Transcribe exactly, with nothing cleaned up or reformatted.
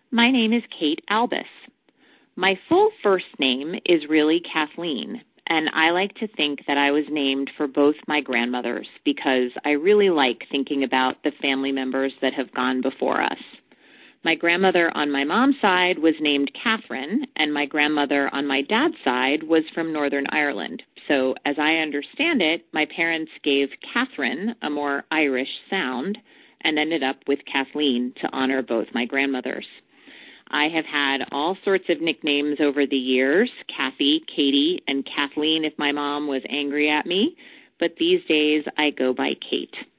My name is Kate Albus. My full first name is really Kathleen, and I like to think that I was named for both my grandmothers because I really like thinking about the family members that have gone before us. My grandmother on my mom's side was named Catherine, and my grandmother on my dad's side was from Northern Ireland. So as I understand it, my parents gave Catherine a more Irish sound and ended up with Kathleen to honor both my grandmothers. I have had all sorts of nicknames over the years, Kathy, Katie, and Kathleen if my mom was angry at me, but these days I go by Kate.